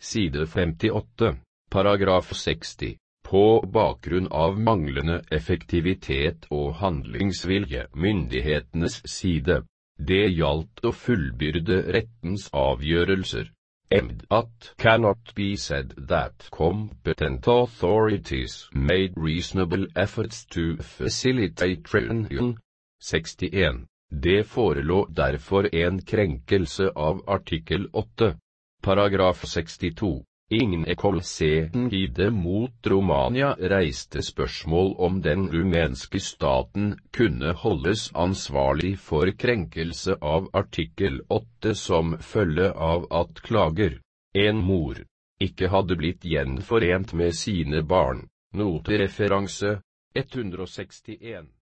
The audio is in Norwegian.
side 58, paragraf 60. På bakgrunn av manglende effektivitet og handlingsvilje myndighetenes side, det gjaldt å fullbyrde rettens avgjørelser. That cannot be said that competent authorities made reasonable efforts to facilitate reunion. 61. Det forelå derfor en krenkelse av artikkel 8, paragraf 62. Ingen ekkolsengide mot Romania reiste spørsmål om den rumenske staten kunne holdes ansvarlig for krenkelse av artikkel 8 som følge av at klager, en mor, ikke hadde blitt gjenforent med sine barn. Notereferanse 161.